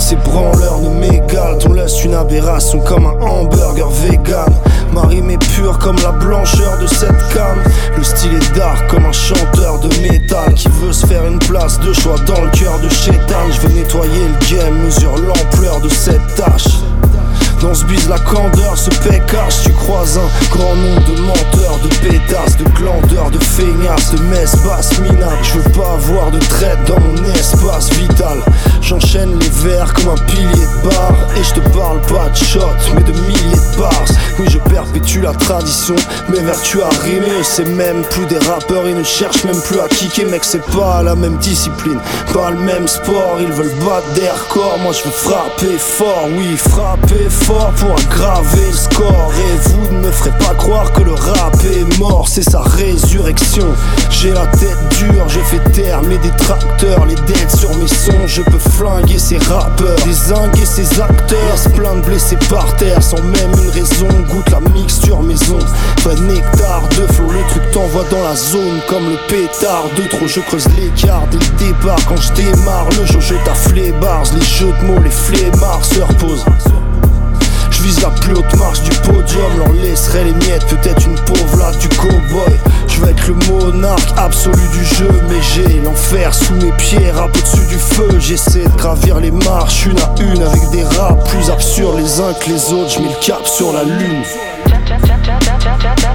ces branleurs ne m'égalent. Ton laisse une aberration comme un hamburger vegan. Ma rime est pure comme la blancheur de cette canne. Le style est dark comme un chanteur de métal qui veut se faire une place de choix dans le cœur de Chétan. Je veux nettoyer le game, mesure l'ampleur de cette tâche. Dans ce bise la candeur se pécache. Tu croises un grand nombre de menteurs, de pétasses, de glandeurs, de feignasses, de messes basses minables. Je veux pas avoir de traite dans mon espace vital. J'enchaîne les vers comme un pilier de bar. Et je te parle pas de shot mais de milliers de bars. Oui je perpétue la tradition, mes vertus à rimer. C'est même plus des rappeurs, ils ne cherchent même plus à kicker. Mec c'est pas la même discipline, pas le même sport. Ils veulent battre des records, moi je veux frapper fort. Oui frapper fort pour aggraver le score. Et vous ne me ferez pas croire que le rap est mort, c'est sa résurrection. J'ai la tête dure, je fais taire mes détracteurs. Les dettes sur mes sons, je peux flinguer ces rappeurs, dézinguer ces acteurs. Se plein de blessés par terre sans même une raison. Goûte la mixture maison, vrai nectar de flow. Le truc t'envoie dans la zone comme le pétard de trop. Je creuse l'écart dès le départ quand je démarre le jeu. Je taffe les bars, les jeux de mots, les flemmards se reposent. Je vise la plus haute marche du podium, leur laisserai les miettes, peut-être une pauvre latte du cowboy. Je veux être le monarque absolu du jeu, mais j'ai l'enfer sous mes pieds, rap au-dessus du feu. J'essaie de gravir les marches une à une avec des raps plus absurdes les uns que les autres. Je mets le cap sur la lune.